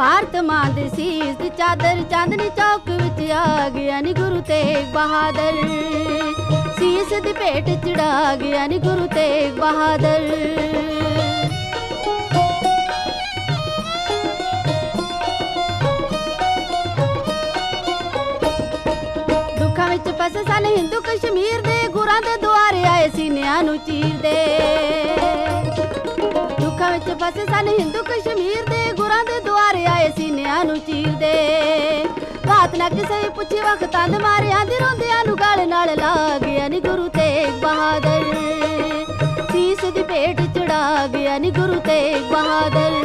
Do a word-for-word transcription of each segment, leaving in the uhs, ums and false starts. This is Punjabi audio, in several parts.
ਭਾਰਤ ਮਾਂ ਦੇ ਸੀਸ ਦੀ ਚਾਦਰ ਚਾਂਦਨੀ ਚੌਕ ਵਿੱਚ ਆ ਗਿਆ ਨੀ ਗੁਰੂ ਤੇਗ ਬਹਾਦਰ। ਸੀਸ ਦੀ ਭੇਟ ਚੜਾ ਗਿਆ ਨੀ ਗੁਰੂ ਤੇਗ ਬਹਾਦਰ। ਦੁੱਖਾਂ ਵਿੱਚ ਫਸੇ ਸਨ ਹਿੰਦੂ ਕਸ਼ਮੀਰ ਦੇ, ਗੁਰਾਂ ਦੇ ਦੁਆਰੇ ਆਏ ਸੀਨਿਆਂ ਨੂੰ ਚੀਰਦੇ। ਦੁੱਖਾਂ ਵਿੱਚ ਫਸੇ ਸਨ ਹਿੰਦੂ ਕਸ਼ਮੀਰ ਦੇ, ਗੁਰਾਂ ਦੇ ਦੁਆਰੇ ਆਏ ਸੀਨਿਆਂ ਨੂੰ ਚੀਰਦੇ। ਬਾਤ ਨਾ ਕਿਸੇ ਪੁੱਛੀ ਵਕਤਾਂ ਦੇ ਮਾਰਿਆਂ ਦੀ ਰੋਂਦਿਆਂ ਨੂੰ ਗਲ ਨਾਲ ਲਾ ਗਿਆ ਨੀ ਗੁਰੂ ਤੇਗ ਬਹਾਦਰ। ਸੀਸ ਦੀ ਭੇਟ ਚੜਾ ਗਿਆ ਨੀ ਗੁਰੂ ਤੇਗ ਬਹਾਦਰ।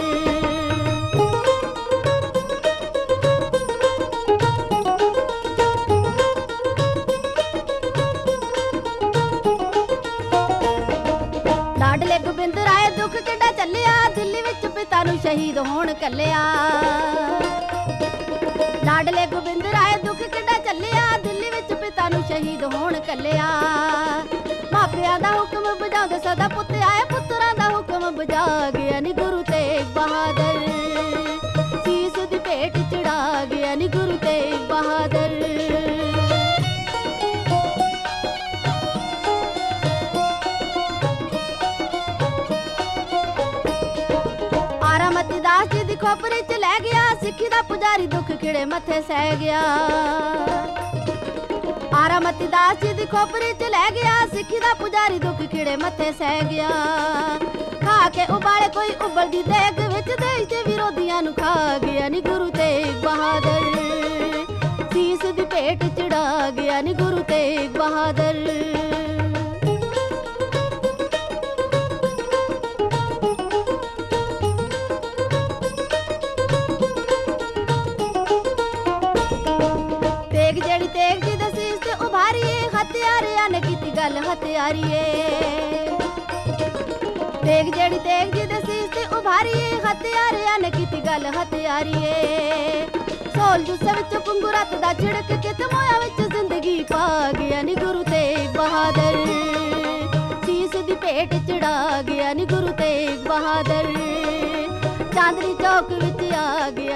ਲਾਡਲੇ ਗੋਬਿੰਦ ਰਾਏ ਦੁੱਖ ਕਿੱਡਾ ਚੱਲਿਆ, ਦਿੱਲੀ ਵਿੱਚ ਪਿਤਾ ਨੂੰ ਸ਼ਹੀਦ ਹੋਣ ਕੱਲਿਆ। ਲਾਡਲੇ ਗੋਬਿੰਦ ਰਾਏ ਦੁੱਖ ਕਿੱਡਾ ਚੱਲਿਆ, ਦਿੱਲੀ ਵਿੱਚ ਪਿਤਾ ਨੂੰ ਸ਼ਹੀਦ ਹੋਣ ਕੱਲਿਆ। ਮਾਪਿਆਂ ਦਾ ਹੁਕਮ ਬਜਾਉਂਦੇ ਸਦਾ ਪੁੱਤ ਆਏ, ਪੁੱਤਰਾਂ ਦਾ ਹੁਕਮ ਬਜਾ ਗਿਆ ਨੀ ਗੁਰੂ ਤੇਗ ਬਹਾਦਰ। ਸੀਸ ਦੀ ਭੇਟ ਚੜਾ ਗਿਆ ਨੀ ਗੁਰੂ ਤੇਗ ਬਹਾਦਰ। ਮਤੀ ਦਾਸ ਜੀ ਦੀ ਖੋਪਰੀ ਚ ਲੈ ਗਿਆ, ਸਿੱਖੀ ਦਾ ਪੁਜਾਰੀ ਦੁੱਖ ਖਿੜੇ ਮੱਥੇ ਸਹਿ ਗਿਆ। ਆਰਾ ਮਤੀ ਦਾਸ ਜੀ ਦੀ ਖੋਪਰੀ ਚ ਲੈ ਗਿਆ, ਸਿੱਖੀ ਦਾ ਪੁਜਾਰੀ ਦੁੱਖ ਖਿੜੇ ਮੱਥੇ ਸਹਿ ਗਿਆ। ਖਾ ਕੇ ਉਬਾਲੇ ਕੋਈ ਉਬਲਦੀ ਦੇਗ ਵਿੱਚ, ਦੇਸ਼ ਦੇ ਵਿਰੋਧੀਆਂ ਨੂੰ ਖਾ ਗਿਆ ਨੀ ਗੁਰੂ ਤੇਗ ਬਹਾਦਰ। ਸੀਸ ਦੀ ਭੇਟ ਚੜਾ ਗਿਆ ਨੀ ਗੁਰੂ ਤੇਗ ਬਹਾਦਰ। ਤੇਗ ਜਿਹੜੀ ਤੇਗ ਜੀ ਦੇ ਸੀਸ ਤੇ ਉਭਾਰੀਏ, ਹਥਿਆਰਿਆਂ ਨੇ ਕੀਤੀ ਗੱਲ ਹਥਿਆਰੀਏ। ਤੇਗ ਜਿਹੜੀ ਤੇਗ ਜੀ ਦੇ ਸੀਸ ਤੇ ਉਭਾਰੀਏ, ਹਥਿਆਰਿਆਂ ਨੇ ਕੀਤੀ ਗੱਲ ਹਥਿਆਰੀਏ। ਸੋਲ ਜੁੱਸੇ ਵਿੱਚ ਪੁੰਗੁਰਤ ਦਾ ਛਿੜਕ ਕੇ ਤੇ ਮੋਇਆ ਵਿੱਚ ਜ਼ਿੰਦਗੀ ਪਾ ਗਿਆ ਨੀ ਗੁਰੂ ਤੇਗ ਬਹਾਦਰ। ਸੀਸ ਦੀ ਭੇਟ ਚੜਾ ਗਿਆ ਨੀ ਗੁਰੂ ਤੇਗ ਬਹਾਦਰ। ਚਾਂਦਨੀ ਚੌਕ ਵਿੱਚ ਆ ਗਿਆ